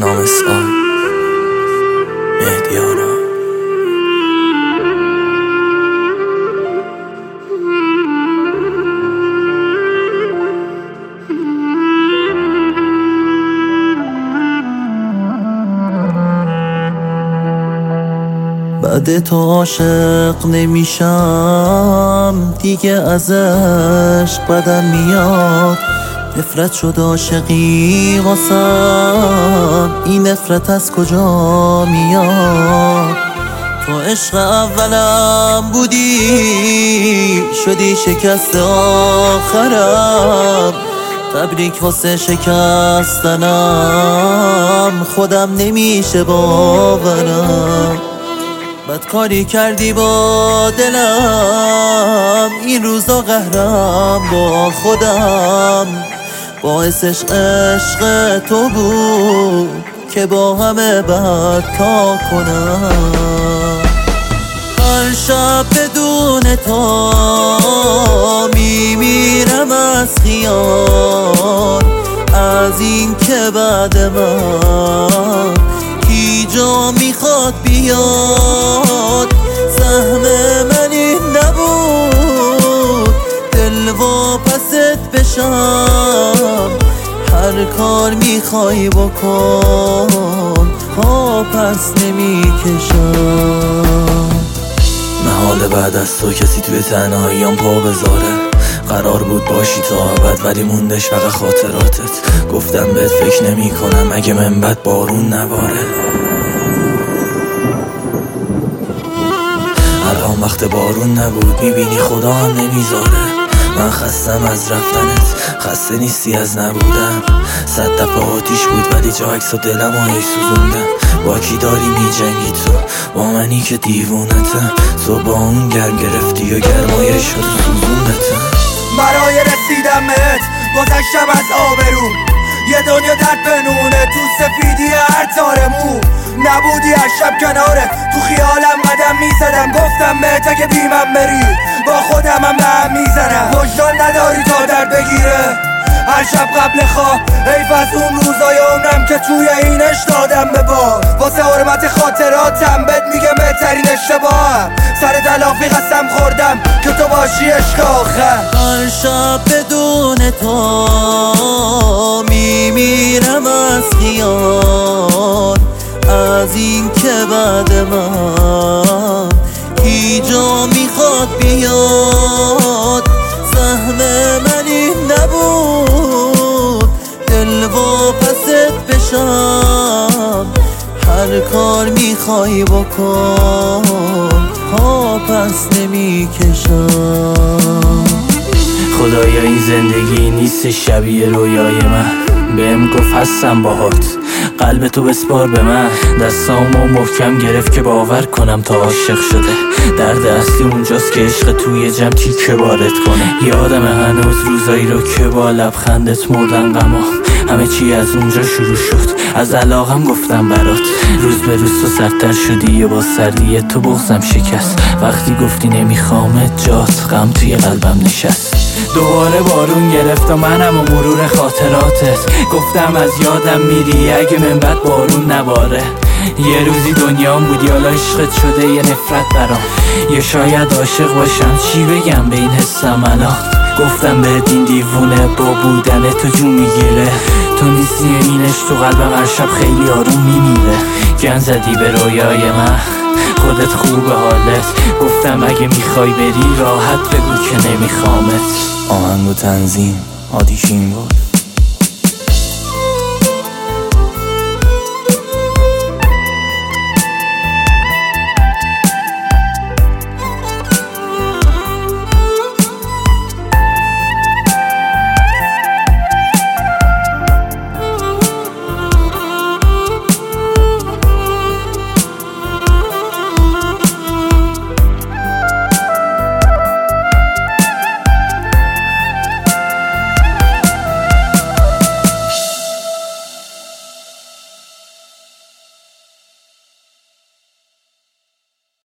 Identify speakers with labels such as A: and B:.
A: نام سال مهدیارا. بعد تو عاشق نمیشم دیگه، ازش بدم میاد. نفرت شد عاشقی واسم، این نفرت از کجا میاد؟ تو عشق اولم بودی، شدی شکست آخرم. تبریک واسه شکستنم، خودم نمیشه باورم. بدکاری کردی با دلم، این روزا قهرم با خودم. باعثش عشق تو بود که با همه بدکار کنم. هر شب بدون تو میمیرم از خیال، از این که بعد من کی جا میخواد بیاد. سهم من این نبود دل واپست بشم، هر کار میخوای بکن ها پس نمیکشم. محاله بعد از تو کسی توی تنهاییام پا بذاره. قرار بود باشی تا ابد ولی موندش فقط خاطراتت. گفتم بهت فکر نمی کنم اگه من بد بارون نباره. الان وقت بارون نبود، میبینی خدا هم نمیذاره. من خستم از رفتنت، خسته نیستی از نبودن. 100 دفعه آتیش بود ولی جا عکس و دلم آهی سوزوندم. با کی داری میجنگی تو؟ با منی که دیوونتم. تو با اون گرم گرفتی و گرمایش رو سوزوندتم.
B: برای رسیدم بهت گذشتم از آبرو، یه دنیا درد بنونه تو سفیدی هر تار مو. نبودی هر شب کناره، تو خیالم قدم میزدم. گفتم بهت اگه بیمم بری با خودم هم هم میزنم. وجدان نداری تا درد بگیره هر شب قبل خواب. حیف از اون روزای عمرم که توی اینش دادم به باد. واسه حرمت خاطراتم بهت میگم بهترین اشتباهم. سر تلافی قسم خوردم که تو باشی عشق آخر.
A: هر شب بدون تو میمیرم از خیال، از این که بعد من کی جا میخواد بیاد. سهم من این نبود دل واپست بشم، هر کار میخوای بکن ها پس نمیکشم.
C: خدایا این زندگی نیست شبیه رویای من. بهم گفت هستم باهات، قلب تو بسپار به من. دستامو محکم گرفت که باور کنم تا عاشق شده. درد اصلی اونجاست که عشق توی جمع تیکه وارد کنه. یادم هنوز روزایی رو که با لبخندت مردن غمام. همه چی از اونجا شروع شد، از علاقم گفتم برات. روز به روز تو سردتر شدی و با سردی تو بغضم شکست. وقتی گفتی نمیخوامت جات غم توی قلبم نشست. دوباره بارون گرفت و منم و مرور خاطراتت. گفتم از یادم میری اگه من بد بارون نباره. یه روزی دنیام بودی حالا عشقت شده یه نفرت برام. یه شاید عاشق باشم چی بگم به این حسم الان. گفتم بهت این دیوونه با بودن تو جون میگیره. تو نیستی اینش تو قلبم هر شب خیلی آروم میمیره. گن زدی به رویای من، خودت خوبه حالت. گفتم اگه میخوای بری راحت بگو که نمیخوامت.
A: آهنگ و تنظیم عادی شین بود.